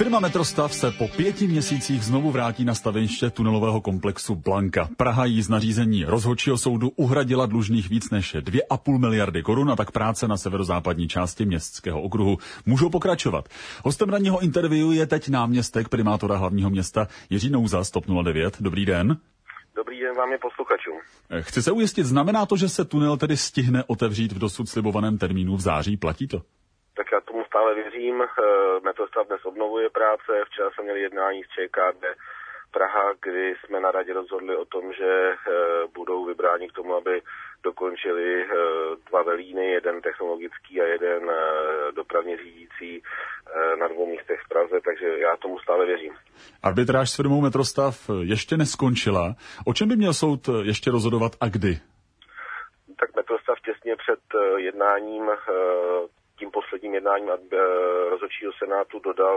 Firma Metrostav se po 5 měsících znovu vrátí na staveniště tunelového komplexu Blanka. Praha jí z nařízení rozhodčího soudu uhradila dlužných víc než 2,5 miliardy korun a tak práce na severozápadní části městského okruhu můžou pokračovat. Hostem ranního interview je teď náměstek primátora hlavního města Jiří Nouza z TOP 09. Dobrý den. Dobrý den vám je posluchačům. Chci se ujistit, znamená to, že se tunel tedy stihne otevřít v dosud slibovaném termínu v září? Platí to? Tak já tomu stále věřím. Metrostav dnes obnovuje práce. Včera jsme měli jednání s ČKD Praha, kdy jsme na radě rozhodli o tom, že budou vybráni k tomu, aby dokončili 2 velíny, jeden technologický a jeden dopravně řídící na 2 místech v Praze, takže já tomu stále věřím. Arbitráž s firmou Metrostav ještě neskončila. O čem by měl soud ještě rozhodovat a kdy? Tak Metrostav těsně před jednáním, tím posledním jednáním rozhodčího senátu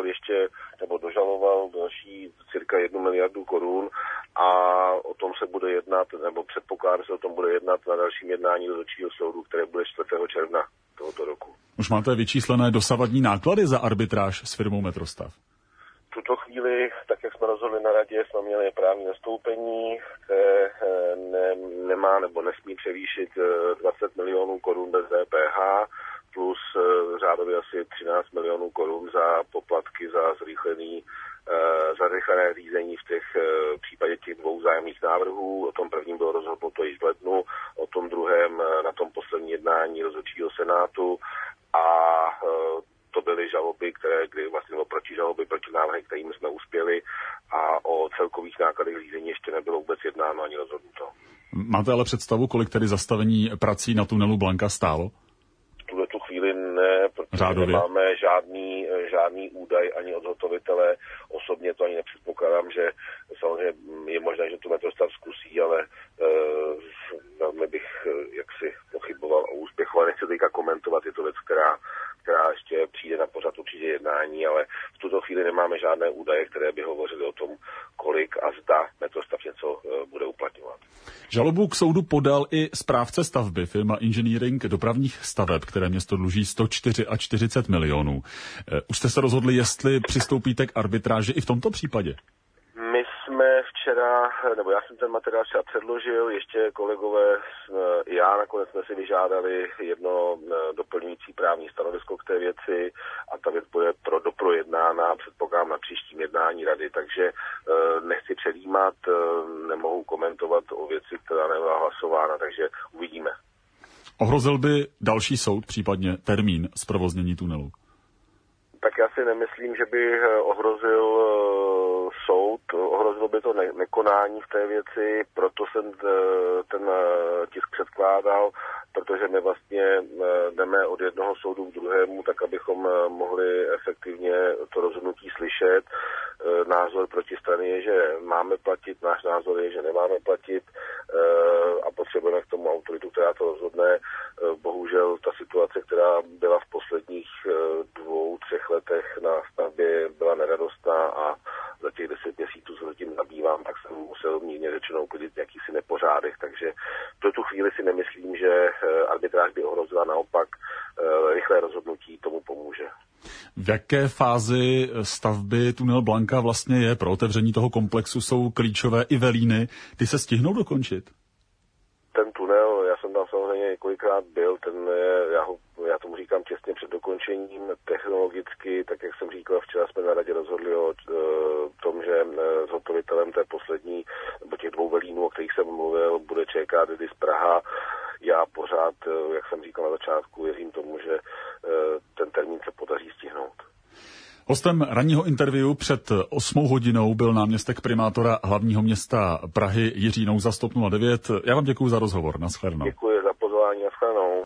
dožaloval další cirka 1 miliardu korun a o tom se bude jednat, nebo předpokládá se o tom bude jednat na dalším jednání rozhodčího soudu, které bude 4. června tohoto roku. Už máte vyčíslené dosavadní náklady za arbitráž s firmou Metrostav? V tuto chvíli, tak jak jsme rozhodli na radě, jsme měli právní zastoupení, které nemá nebo nesmí převýšit 20 milionů korun bez DPH, plus řádově asi 13 milionů korun za poplatky za zrychlené řízení v případě těch 2 vzájemných návrhů. O tom prvním bylo rozhodnuto již v lednu, o tom druhém na tom posledním jednání rozhodčího senátu a to byly žaloby, protižaloby proti návrhy, kterými jsme uspěli a o celkových nákladech řízení ještě nebylo vůbec jednáno ani rozhodnuto. Máte ale představu, kolik tedy zastavení prací na tunelu Blanka stálo? V tu chvíli ne, protože nemáme žádný údaj ani od zhotovitele. Osobně to ani nepředpokládám, že samozřejmě je možné, že tu Metrostav zkusí, ale velmi bych jaksi pochyboval o úspěchu. A nechci teďka komentovat, je to věc, která ještě přijde na pořad určitě jednání, ale v tuto chvíli nemáme žádné údaje, které by hovořily o tom, kolik a zda Metrostav něco bude uplatňovat. Žalobu k soudu podal i správce stavby, firma Engineering dopravních staveb, které město dluží 140 milionů. Už jste se rozhodli, jestli přistoupíte k arbitráži i v tomto případě? My jsme včera, nebo já jsem ten materiál včera předložil, ještě kolegové, já nakonec jsme si vyžádali jedno doplňující právní stanovisko k té věci a ta věc bude doprojednána, předpokládám, na příštím jednání rady, takže nechci předjímat, nemohu komentovat o věci, která nebyla hlasována, takže uvidíme. Ohrozil by další soud, případně termín zprovoznění tunelu? Tak já si nemyslím, že by ohrozil soud, ohrozilo by to nekonání v té věci, proto jsem ten tisk předkládal, protože my vlastně jdeme od jednoho soudu k druhému, tak abychom mohli efektivně to rozhodnutí slyšet. Názor protistrany je, že máme platit, náš názor je, že nemáme platit a potřebujeme k tomu autoritu, která to rozhodne. Bohužel ta situace, která byla v posledních 2-3 letech na stavbě, byla neradostná a za těch 10 měsíců, co se tím zabývám, tak jsem musel mírně řečeno uklidit jakýsi nepořádek, takže v tu chvíli si nemyslím, že arbitráž by ohrozila, naopak rychlé rozhodnutí tomu pomůže. V jaké fázi stavby tunel Blanka vlastně je? Pro otevření toho komplexu jsou klíčové i velíny. Ty se stihnou dokončit? Ten tunel, já jsem tam samozřejmě několikrát byl, já tomu říkám těsně před dokončením, technologicky, tak jak jsem říkal, včera jsme na radě rozhodli o tom, že zhotovitelem té poslední, nebo těch 2 velínů, o kterých jsem mluvil, bude ČKD z Praha. Já pořád, jak jsem říkal na začátku, věřím tomu, že ten termín se podaří stihnout. Hostem ranního interview před 8 hodinou byl náměstek primátora hlavního města Prahy Jiří Nouza z TOP 09. Já vám děkuji za rozhovor. Naschledanou. Děkuji za pozvání. Naschledanou.